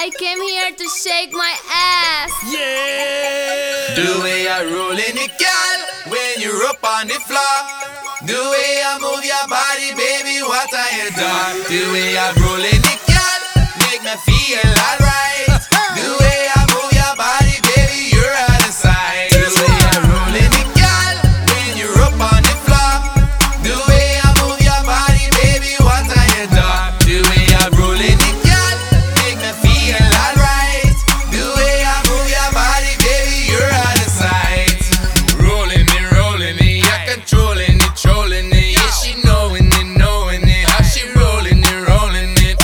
I came here to shake my ass. Yeah. The way I roll in it, girl, when you're up on the floor. The way I move your body, baby, what I adore. The way I roll in it, girl, make me feel alright. The way I move your body, baby, you're out of sight. The way I roll in it, girl, when you're up on the floor. The way I move your body, baby, what I adore. The way I roll in it, girl, make me feel alright. The way I move your body, baby, you're out of sight. Rolling it, yeah, controlling it, trolling it. Yeah, she knowing it, how she rolling it, rolling it,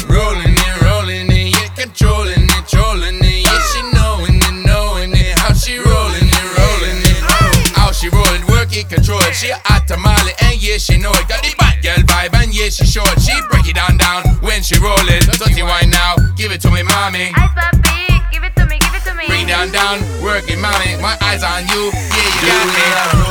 yeah, controlling it, trolling it. Yeah, she knowing it, how she rolling it, how she roll it, work it, control it. She hot tamale, and yeah, she know it. Got the bad girl vibe, and yeah, she show it. She break it down when she roll it. Dirty wine now, give it to me, mommy. Ice puppy, give it to me, give it to me. Bring down, work it, mommy. My eyes on you, yeah, you got me.